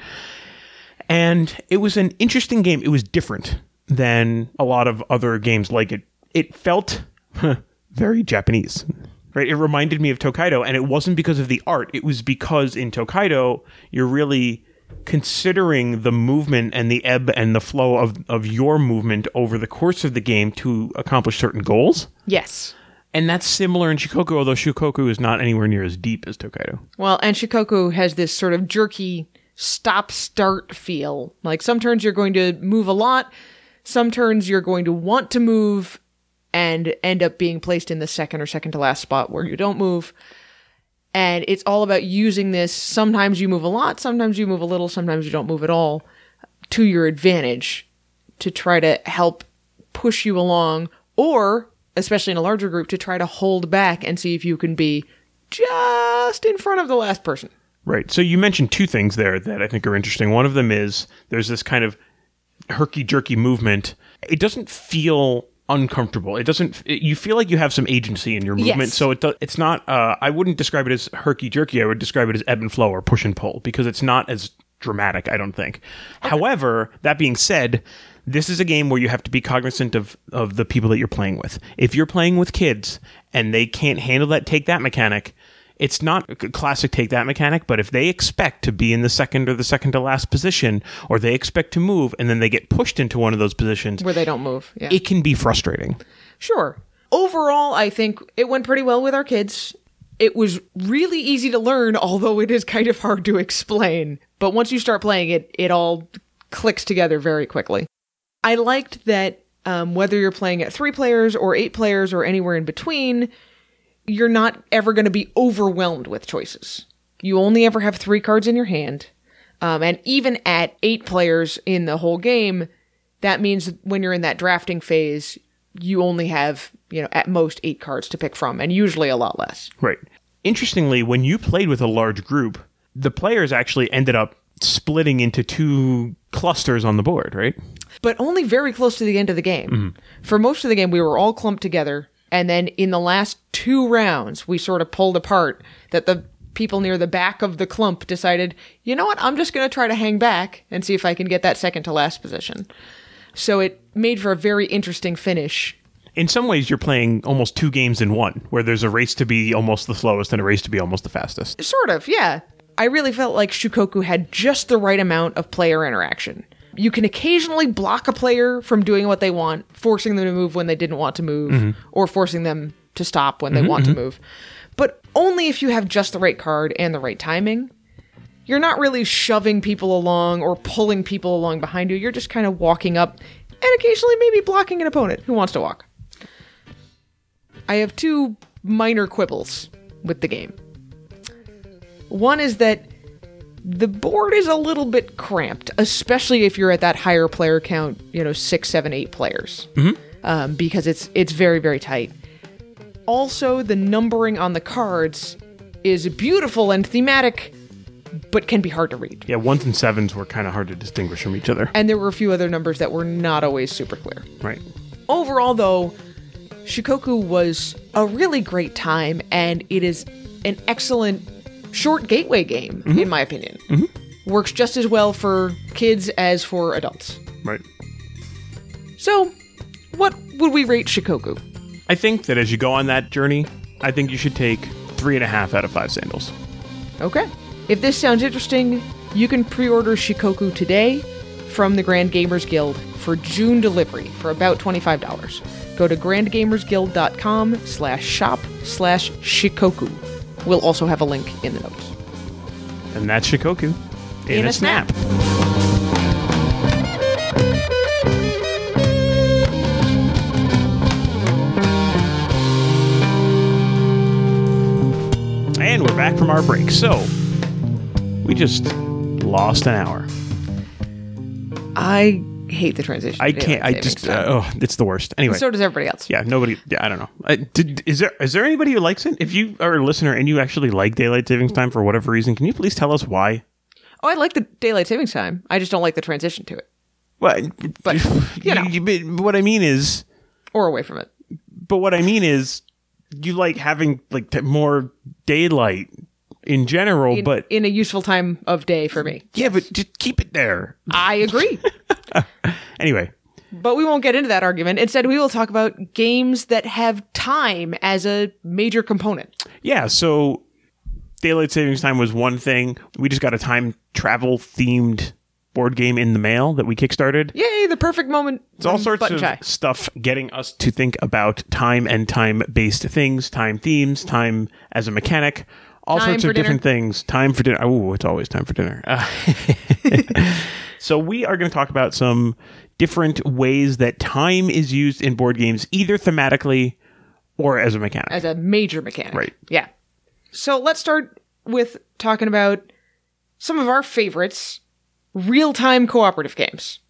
And it was an interesting game. It was different than a lot of other games like it. It felt very Japanese, right? It reminded me of Tokaido, and it wasn't because of the art. It was because in Tokaido, you're really considering the movement and the ebb and the flow of, of your movement over the course of the game to accomplish certain goals. Yes. And that's similar in Shikoku, although Shikoku is not anywhere near as deep as Tokaido. Well, and Shikoku has this sort of jerky stop-start feel. Like some turns you're going to move a lot, some turns you're going to want to move and end up being placed in the second or second to last spot where you don't move. And it's all about using this. Sometimes you move a lot, sometimes you move a little, sometimes you don't move at all, to your advantage to try to help push you along, or, especially in a larger group, to try to hold back and see if you can be just in front of the last person. Right. So you mentioned two things there that I think are interesting. One of them is there's this kind of herky-jerky movement. It doesn't feel uncomfortable. It doesn't. It, you feel like you have some agency in your movement. Yes. So it do, it's not. Uh, I wouldn't describe it as herky-jerky. I would describe it as ebb and flow or push and pull, because it's not as dramatic, I don't think. Okay. However, that being said, this is a game where you have to be cognizant of of the people that you're playing with. If you're playing with kids and they can't handle that take that mechanic, it's not a classic take that mechanic, but if they expect to be in the second or the second to last position, or they expect to move and then they get pushed into one of those positions where they don't move, yeah. It can be frustrating. Sure. Overall, I think it went pretty well with our kids. It was really easy to learn, although it is kind of hard to explain. But once you start playing it, it all clicks together very quickly. I liked that um, whether you're playing at three players or eight players or anywhere in between, you're not ever going to be overwhelmed with choices. You only ever have three cards in your hand. Um, and even at eight players in the whole game, that means when you're in that drafting phase, you only have, you know, at most eight cards to pick from, and usually a lot less. Right. Interestingly, when you played with a large group, the players actually ended up splitting into two clusters on the board, right? But only very close to the end of the game. Mm-hmm. For most of the game, we were all clumped together, and then in the last two rounds, we sort of pulled apart that the people near the back of the clump decided, you know what, I'm just going to try to hang back and see if I can get that second to last position. So it made for a very interesting finish. In some ways, you're playing almost two games in one, where there's a race to be almost the slowest and a race to be almost the fastest. Sort of, yeah. I really felt like Shikoku had just the right amount of player interaction. You can occasionally block a player from doing what they want, forcing them to move when they didn't want to move, mm-hmm. or forcing them to stop when they mm-hmm, want mm-hmm. to move. But only if you have just the right card and the right timing. You're not really shoving people along or pulling people along behind you. You're just kind of walking up and occasionally maybe blocking an opponent who wants to walk. I have two minor quibbles with the game. One is that the board is a little bit cramped, especially if you're at that higher player count, you know, six, seven, eight players, mm-hmm. um, because it's it's very, very tight. Also, the numbering on the cards is beautiful and thematic, but can be hard to read. Yeah, ones and sevens were kind of hard to distinguish from each other. And there were a few other numbers that were not always super clear. Right. Overall, though, Shikoku was a really great time, and it is an excellent short gateway game, mm-hmm. in my opinion. Mm-hmm. Works just as well for kids as for adults. Right. So, what would we rate Shikoku? I think that as you go on that journey, I think you should take three and a half out of five sandals. Okay. If this sounds interesting, you can pre-order Shikoku today from the Grand Gamers Guild for June delivery for about twenty-five dollars. Go to grandgamersguild.com slash shop slash Shikoku. We'll also have a link in the notes. And that's Shikoku in, in a, a snap. snap. And we're back from our break. So, we just lost an hour. I hate the transition. I can't. I just. Uh, oh, it's the worst. Anyway, so does everybody else. Yeah, nobody. Yeah, I don't know. Uh, did, is there is there anybody who likes it? If you are a listener and you actually like daylight savings time for whatever reason, can you please tell us why? Oh, I like the daylight savings time. I just don't like the transition to it. Well, but you know, you, you, what I mean is, or away from it. But what I mean is, you like having like t- more daylight in general, in, but in a useful time of day for me. Yeah, yes. But just keep it there. I agree. Anyway. But we won't get into that argument. Instead, we will talk about games that have time as a major component. Yeah, so daylight savings time was one thing. We just got a time travel themed board game in the mail that we kickstarted. Yay, the perfect moment. It's all sorts of shy. stuff getting us to think about time and time-based things, time themes, time as a mechanic, all time sorts of dinner. different things. Time for dinner. Oh, it's always time for dinner. Uh, so we are going to talk about some different ways that time is used in board games, either thematically or as a mechanic. As a major mechanic. Right. Yeah. So let's start with talking about some of our favorites. Real-time cooperative games.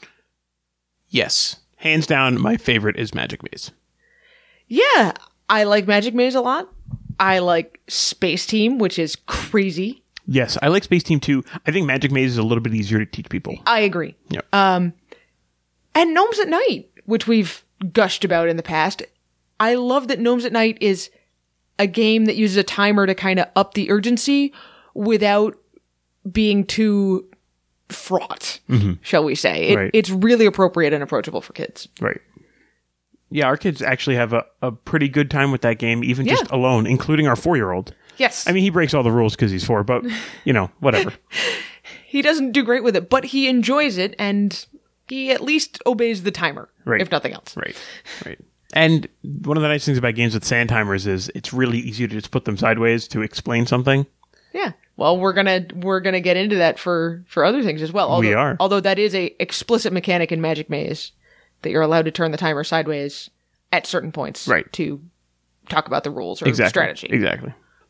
Yes. Hands down, my favorite is Magic Maze. Yeah, I like Magic Maze a lot. I like Space Team, which is crazy. Yes, I like Space Team too. I think Magic Maze is a little bit easier to teach people. I agree. Yeah. Um, and Gnomes at Night, which we've gushed about in the past. I love that Gnomes at Night is a game that uses a timer to kind of up the urgency without being too fraught, mm-hmm. shall we say. It, right. It's really appropriate and approachable for kids. Right. Yeah, our kids actually have a, a pretty good time with that game, even yeah. just alone, including our four-year-old. Yes. I mean, he breaks all the rules because he's four, but, you know, whatever. He doesn't do great with it, but he enjoys it, and he at least obeys the timer, right. if nothing else. Right, right. And one of the nice things about games with sand timers is it's really easy to just put them sideways to explain something. Yeah. Well, we're gonna we're gonna get into that for, for other things as well. Although, we are. Although that is a explicit mechanic in Magic Maze that you're allowed to turn the timer sideways at certain points, right. to talk about the rules or exactly. strategy. Exactly.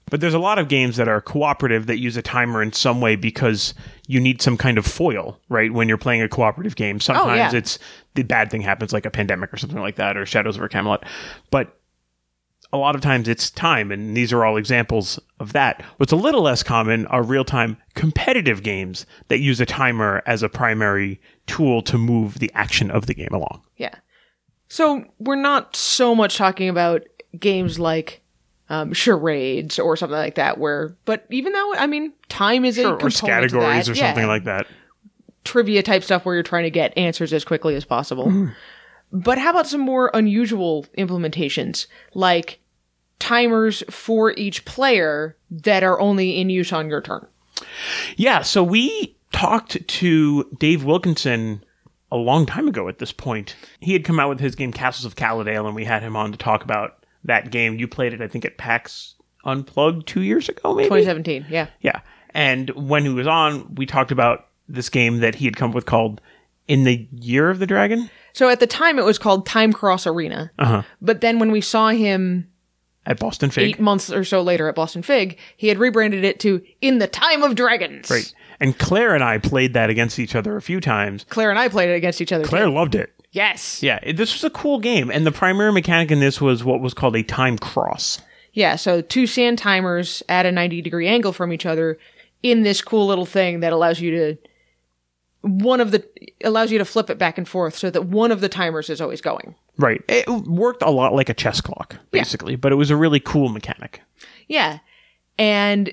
But there's a lot of games that are cooperative that use a timer in some way because you need some kind of foil, right? When you're playing a cooperative game, sometimes oh, yeah. it's the bad thing happens, like a pandemic or something like that, or Shadows over Camelot. But a lot of times it's time, and these are all examples of that. What's a little less common are real-time competitive games that use a timer as a primary tool to move the action of the game along. Yeah. So we're not so much talking about games like um, charades or something like that, where, but even though, I mean, time is Sure, a component or categories to or that. something Yeah. like that. Trivia type stuff where you're trying to get answers as quickly as possible. Mm. But how about some more unusual implementations, like timers for each player that are only in use on your turn? Yeah, so we talked to Dave Wilkinson a long time ago at this point. He had come out with his game Castles of Caladale, and we had him on to talk about that game. You played it, I think, at PAX Unplugged two years ago, maybe? twenty seventeen, yeah. Yeah. And when he was on, we talked about this game that he had come up with called In the Year of the Dragon. So at the time, it was called Time Cross Arena. Uh-huh. But then when we saw him at Boston Fig, eight months or so later at Boston Fig, he had rebranded it to In the Time of Dragons. Right. And Claire and I played that against each other a few times. Claire and I played it against each other. Claire too. loved it. Yes. Yeah, it, this was a cool game. And the primary mechanic in this was what was called a time cross. Yeah, so two sand timers at a ninety degree angle from each other in this cool little thing that allows you to one of the allows you to flip it back and forth so that one of the timers is always going. Right. It worked a lot like a chess clock, basically, yeah. But it was a really cool mechanic. Yeah. And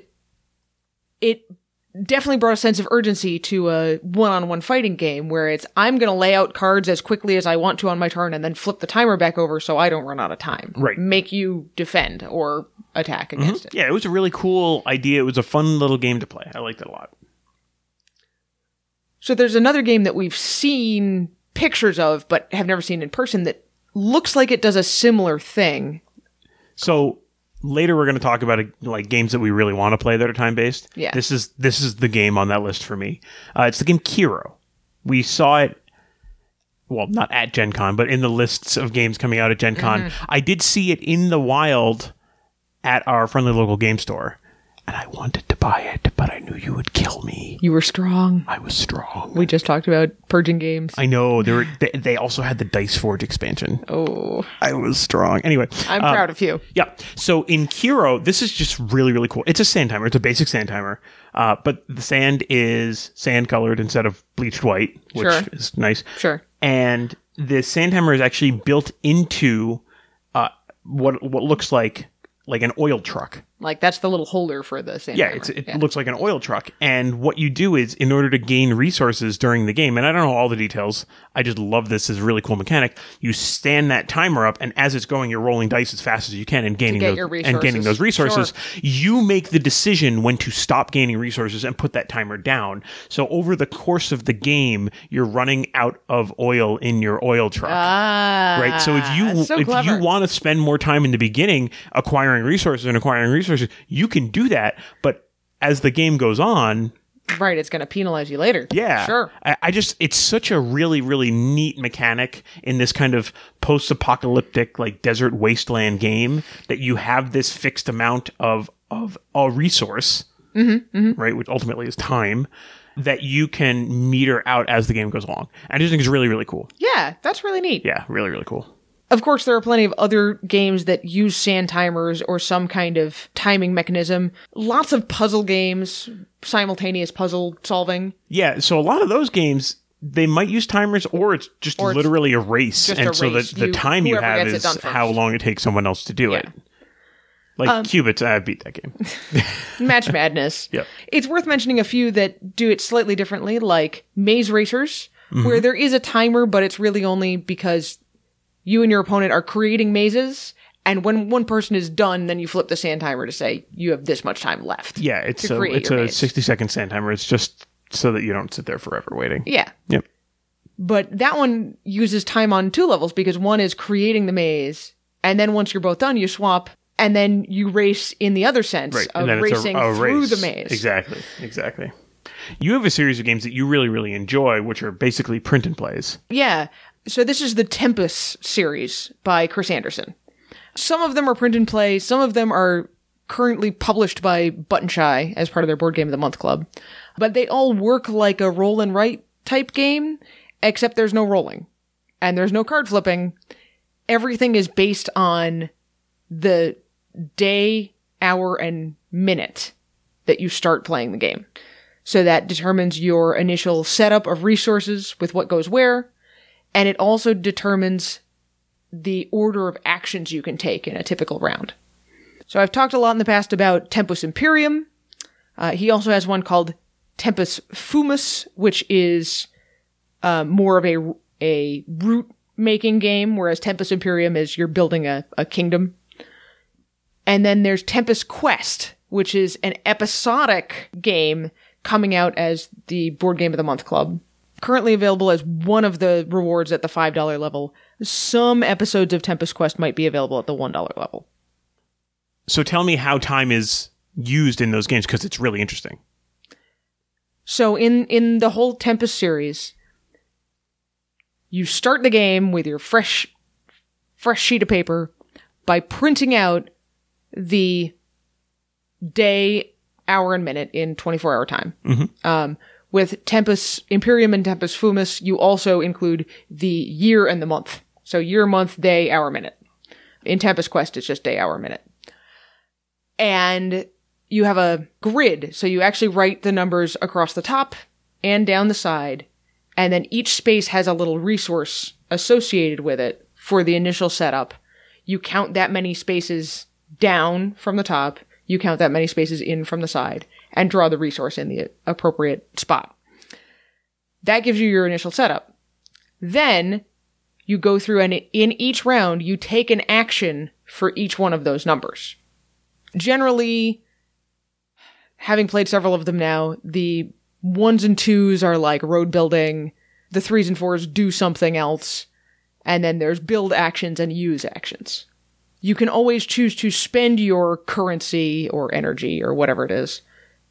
it definitely brought a sense of urgency to a one-on-one fighting game where it's, I'm going to lay out cards as quickly as I want to on my turn and then flip the timer back over so I don't run out of time. Right. Make you defend or attack against mm-hmm. it. Yeah, it was a really cool idea. It was a fun little game to play. I liked it a lot. So there's another game that we've seen pictures of but have never seen in person that looks like it does a similar thing. So later we're going to talk about like games that we really want to play that are time-based. Yeah. This is this is the game on that list for me. Uh, it's the game Kiro. We saw it, well, not at Gen Con, but in the lists of games coming out at Gen Con. Mm-hmm. I did see it in the wild at our friendly local game store. And I wanted to buy it, but I knew you would kill me. You were strong. I was strong. We just talked about purging games. I know. They, were, they, they also had the Dice Forge expansion. Oh. I was strong. Anyway. I'm um, proud of you. Yeah. So in Kiro, this is just really, really cool. It's a sand timer. It's a basic sand timer. Uh, but the sand is sand colored instead of bleached white, which sure. is nice. Sure. And the sand timer is actually built into uh, what what looks like like an oil truck. Like, that's the little holder for the sand Yeah, timer. it's, it yeah. looks like an oil truck. And what you do is, in order to gain resources during the game, and I don't know all the details, I just love this as a really cool mechanic, you stand that timer up, and as it's going, you're rolling dice as fast as you can and gaining, those, and gaining those resources. Sure. You make the decision when to stop gaining resources and put that timer down. So over the course of the game, you're running out of oil in your oil truck. Ah, right? So if you so if clever. you want to spend more time in the beginning acquiring resources and acquiring resources, you can do that, but as the game goes on, right, it's going to penalize you later. Yeah, sure. I, I just it's such a really really neat mechanic in this kind of post-apocalyptic like desert wasteland game that you have this fixed amount of of a resource, mm-hmm, mm-hmm. right, which ultimately is time, that you can meter out as the game goes along. I just think it's really really cool. Yeah, that's really neat. Yeah, really really cool. Of course, there are plenty of other games that use sand timers or some kind of timing mechanism. Lots of puzzle games, simultaneous puzzle solving. Yeah, so a lot of those games, they might use timers, or it's just or literally a race. Just and a so race. the, the You- time you whoever have gets it is done first. how long it takes someone else to do Yeah. it. Like Um, Qubits, I beat that game. Match Madness. Yep. It's worth mentioning a few that do it slightly differently, like Maze Racers, Mm-hmm. where there is a timer, but it's really only because you and your opponent are creating mazes, and when one person is done, then you flip the sand timer to say you have this much time left. Yeah, it's to a, create it's your a maze. sixty second sand timer. It's just so that you don't sit there forever waiting. Yeah. Yep. But that one uses time on two levels because one is creating the maze, and then once you're both done, you swap, and then you race in the other sense Right. of And then it's racing a, a through race. the maze. Exactly. Exactly. You have a series of games that you really, really enjoy, which are basically print and plays. Yeah. So this is the Tempest series by Chris Anderson. Some of them are print and play, some of them are currently published by Button Shy as part of their Board Game of the Month club. But they all work like a roll and write type game, except there's no rolling. And there's no card flipping. Everything is based on the day, hour, and minute that you start playing the game. So that determines your initial setup of resources with what goes where, and it also determines the order of actions you can take in a typical round. So I've talked a lot in the past about Tempus Imperium. Uh, he also has one called Tempus Fumus, which is uh, more of a, a route-making game, whereas Tempus Imperium is you're building a, a kingdom. And then there's Tempus Quest, which is an episodic game coming out as the Board Game of the Month club. Currently available as one of the rewards at the five dollars level. Some episodes of Tempus Quest might be available at the one dollar level. So tell me how time is used in those games, because it's really interesting. So in, in the whole Tempus series, you start the game with your fresh, fresh sheet of paper by printing out the day, hour, and minute in twenty-four hour time. Mm-hmm. Um, with Tempus Imperium and Tempus Fumus, you also include the year and the month. So year, month, day, hour, minute. In Tempus Quest, it's just day, hour, minute. And you have a grid, so you actually write the numbers across the top and down the side, and then each space has a little resource associated with it for the initial setup. You count that many spaces down from the top, you count that many spaces in from the side, and draw the resource in the appropriate spot. That gives you your initial setup. Then, you go through and in each round, you take an action for each one of those numbers. Generally, having played several of them now, the ones and twos are like road building, the threes and fours do something else, and then there's build actions and use actions. You can always choose to spend your currency or energy or whatever it is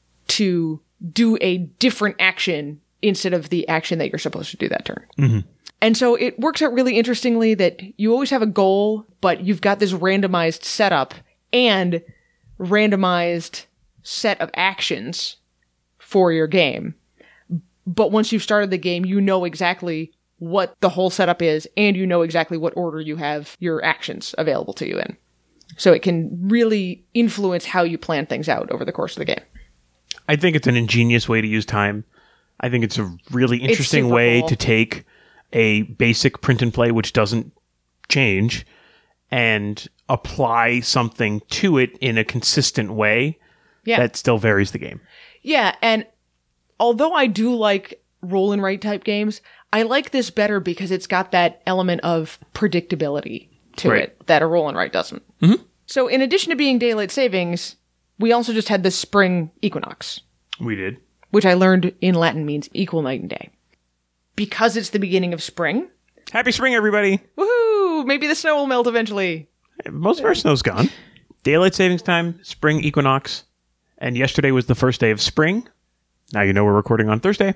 to do a different action instead of the action that you're supposed to do that turn. Mm-hmm. And so it works out really interestingly that you always have a goal, but you've got this randomized setup and randomized set of actions for your game. But once you've started the game, you know exactly what the whole setup is, and you know exactly what order you have your actions available to you in. So it can really influence how you plan things out over the course of the game. I think it's an ingenious way to use time. I think it's a really interesting super way cool. to take a basic print and play, which doesn't change, and apply something to it in a consistent way Yeah. that still varies the game. Yeah, and although I do like roll and write type games, I like this better because it's got that element of predictability to Right. it that a roll and write doesn't. Mm-hmm. So in addition to being daylight savings, we also just had the spring equinox, We did. which I learned in Latin means equal night and day. Because it's the beginning of spring, Happy spring, everybody. woohoo! Maybe the snow will melt eventually. Most of our snow's gone. Daylight savings time, spring equinox, and yesterday was the first day of spring. Now you know we're recording on Thursday.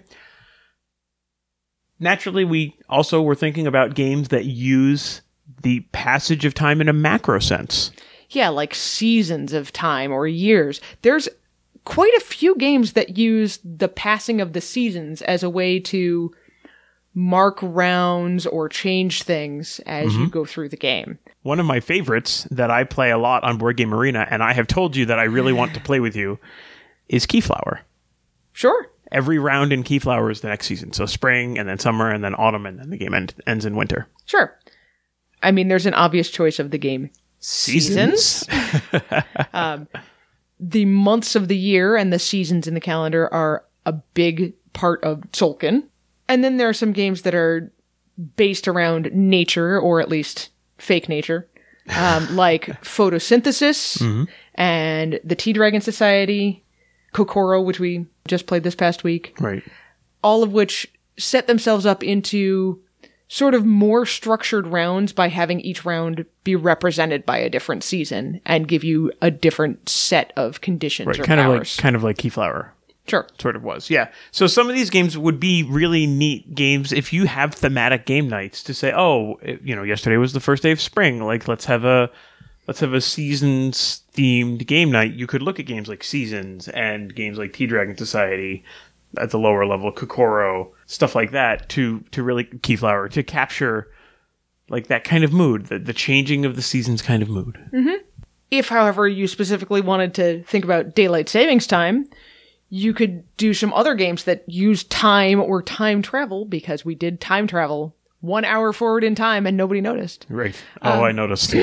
Naturally, we also were thinking about games that use the passage of time in a macro sense. Yeah, like seasons of time or years. There's quite a few games that use the passing of the seasons as a way to mark rounds or change things as Mm-hmm. you go through the game. One of my favorites that I play a lot on Board Game Arena, and I have told you that I really want to play with you, is Keyflower. Sure. Every round in Keyflower is the next season. So spring, and then summer, and then autumn, and then the game end, ends in winter. Sure. I mean, there's an obvious choice of the game. Seasons? um, the months of the year and the seasons in the calendar are a big part of Tzolk'in. And then there are some games that are based around nature, or at least fake nature, um, like Photosynthesis Mm-hmm. and the Tea Dragon Society, Kokoro, which we just played this past week. Right. All of which set themselves up into sort of more structured rounds by having each round be represented by a different season and give you a different set of conditions Right. or Kind powers. of like kind of like Keyflower. Sure. Sort of was. Yeah. So some of these games would be really neat games if you have thematic game nights to say, oh, it- you know, yesterday was the first day of spring. Like, let's have a let's have a seasons-themed game night, you could look at games like Seasons and games like T-Dragon Society at the lower level, Kokoro, stuff like that, to, to really, Keyflower, to capture like that kind of mood, the, the changing of the seasons kind of mood. Mm-hmm. If, however, you specifically wanted to think about daylight savings time, you could do some other games that use time or time travel, because we did time travel one hour forward in time and nobody noticed. Right. Oh, um, I noticed.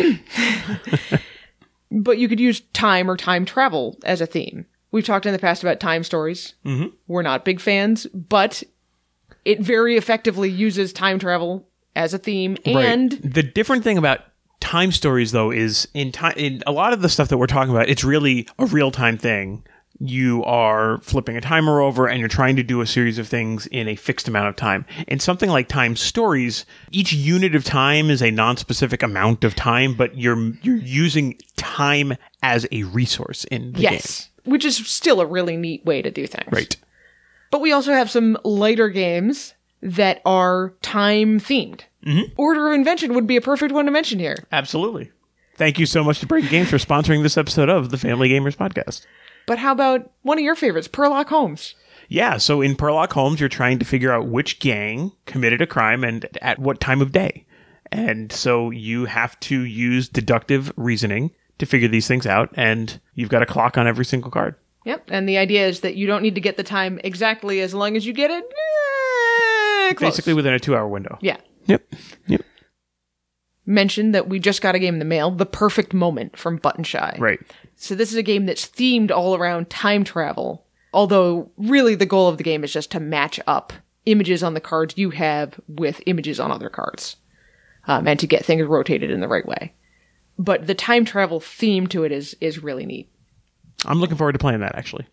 But you could use time or time travel as a theme. We've talked in the past about time stories. Mm-hmm. We're not big fans, but it very effectively uses time travel as a theme. And right. The different thing about time stories, though, is in time, in a lot of the stuff that we're talking about, it's really a real-time thing. You are flipping a timer over and you're trying to do a series of things in a fixed amount of time. In something like time stories, each unit of time is a non-specific amount of time, but you're you're using time as a resource in the yes, game. Which is still a really neat way to do things. Right. But we also have some lighter games that are time-themed. Mm-hmm. Order of Invention would be a perfect one to mention here. Absolutely. Thank you so much to Breaking Games for sponsoring this episode of the Family Gamers Podcast. But how about one of your favorites, Perlock Holmes? Yeah, so in Perlock Holmes, you're trying to figure out which gang committed a crime and at what time of day. And so you have to use deductive reasoning to figure these things out, and you've got a clock on every single card. Yep, and the idea is that you don't need to get the time exactly as long as you get it eh, close. Basically within a two-hour window. Yeah. Yep, yep. Mentioned that we just got a game in the mail, The Perfect Moment from Button Shy. Right. So this is a game that's themed all around time travel, although really the goal of the game is just to match up images on the cards you have with images on other cards, um, and to get things rotated in the right way. But the time travel theme to it is is really neat. I'm looking forward to playing that, actually.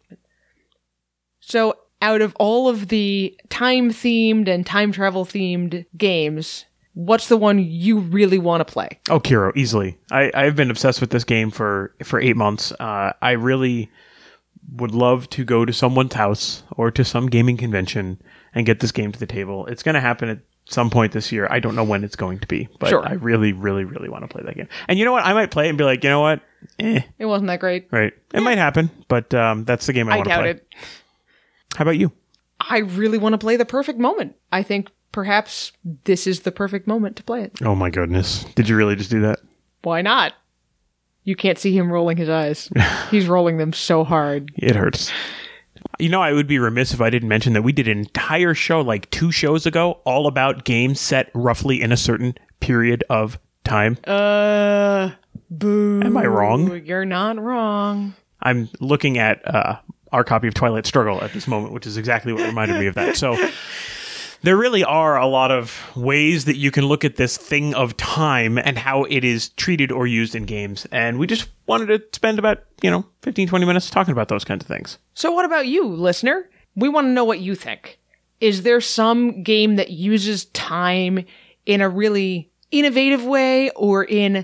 So out of all of the time-themed and time travel-themed games, what's the one you really want to play? Oh, Kiro, easily. I, I've been obsessed with this game for, for eight months. Uh, I really would love to go to someone's house or to some gaming convention and get this game to the table. It's going to happen at some point this year. I don't know when it's going to be, but sure. I really, really, really want to play that game. And you know what? I might play it and be like, you know what? Eh. It wasn't that great. Right. It yeah. might happen, but um, that's the game I, I want to play. I doubt it. How about you? I really want to play The Perfect Moment. I think perhaps this is the perfect moment to play it. Oh my goodness. Did you really just do that? Why not? You can't see him rolling his eyes. He's rolling them so hard. It hurts. You know, I would be remiss if I didn't mention that we did an entire show like two shows ago all about games set roughly in a certain period of time. Uh, boo. Am I wrong? You're not wrong. I'm looking at uh, our copy of Twilight Struggle at this moment, which is exactly what reminded me of that. So there really are a lot of ways that you can look at this thing of time and how it is treated or used in games. And we just wanted to spend about, you know, fifteen, twenty minutes talking about those kinds of things. So what about you, listener? We want to know what you think. Is there some game that uses time in a really innovative way or in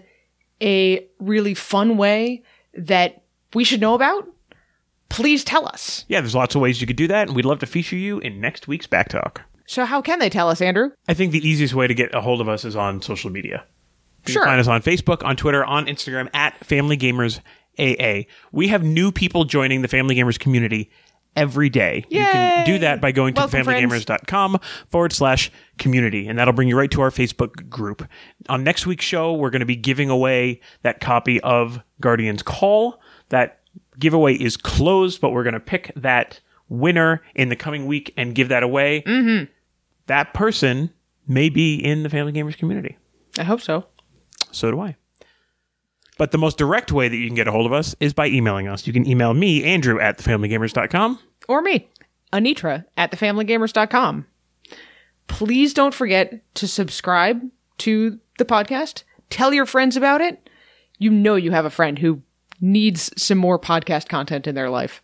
a really fun way that we should know about? Please tell us. Yeah, there's lots of ways you could do that, and we'd love to feature you in next week's Back Talk. So how can they tell us, Andrew? I think the easiest way to get a hold of us is on social media. You sure. can find us on Facebook, on Twitter, on Instagram, at Family Gamers A A. We have new people joining the Family Gamers community every day. Yay! You can do that by going to Welcome, familygamers.com forward slash community, and that'll bring you right to our Facebook group. On next week's show, we're going to be giving away that copy of Guardian's Call. That giveaway is closed, but we're going to pick that winner in the coming week and give that away. Mm-hmm. That person may be in the Family Gamers community. I hope so. So do I. But the most direct way that you can get a hold of us is by emailing us. You can email me, Andrew, at the family gamers dot com. Or me, Anitra, at the family gamers dot com. Please don't forget to subscribe to the podcast. Tell your friends about it. You know you have a friend who needs some more podcast content in their life.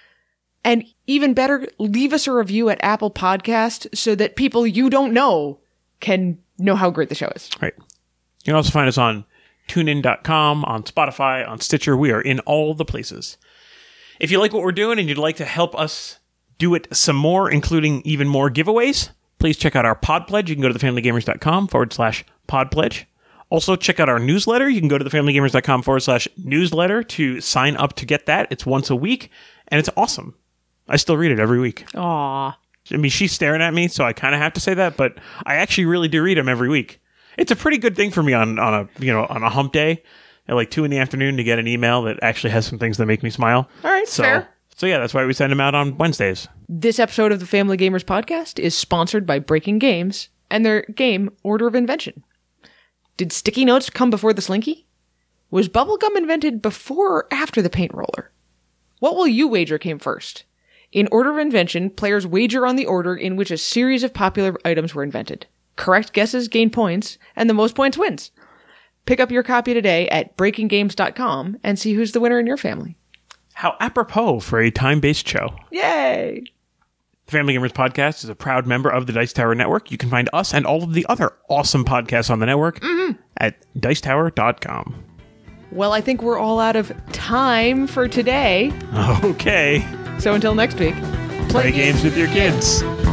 And even better, leave us a review at Apple Podcast so that people you don't know can know how great the show is. Right. You can also find us on tune in dot com, on Spotify, on Stitcher. We are in all the places. If you like what we're doing and you'd like to help us do it some more, including even more giveaways, please check out our Pod Pledge. You can go to the family gamers dot com forward slash Pod Pledge. Also, check out our newsletter. You can go to thefamilygamers.com forward slash newsletter to sign up to get that. It's once a week, and it's awesome. I still read it every week. Aw. I mean, she's staring at me, so I kind of have to say that, but I actually really do read them every week. It's a pretty good thing for me on, on a you know on a hump day at like two in the afternoon to get an email that actually has some things that make me smile. All right, so, fair. So yeah, that's why we send them out on Wednesdays. This episode of the Family Gamers podcast is sponsored by Breaking Games and their game Order of Invention. Did sticky notes come before the Slinky? Was bubblegum invented before or after the paint roller? What will you wager came first? In Order of Invention, players wager on the order in which a series of popular items were invented. Correct guesses gain points, and the most points wins. Pick up your copy today at breaking games dot com and see who's the winner in your family. How apropos for a time-based show. Yay! The Family Gamers Podcast is a proud member of the Dice Tower Network. You can find us and all of the other awesome podcasts on the network mm-hmm. at dice tower dot com. Well, I think we're all out of time for today. Okay. So until next week, play, play games with your kids. kids.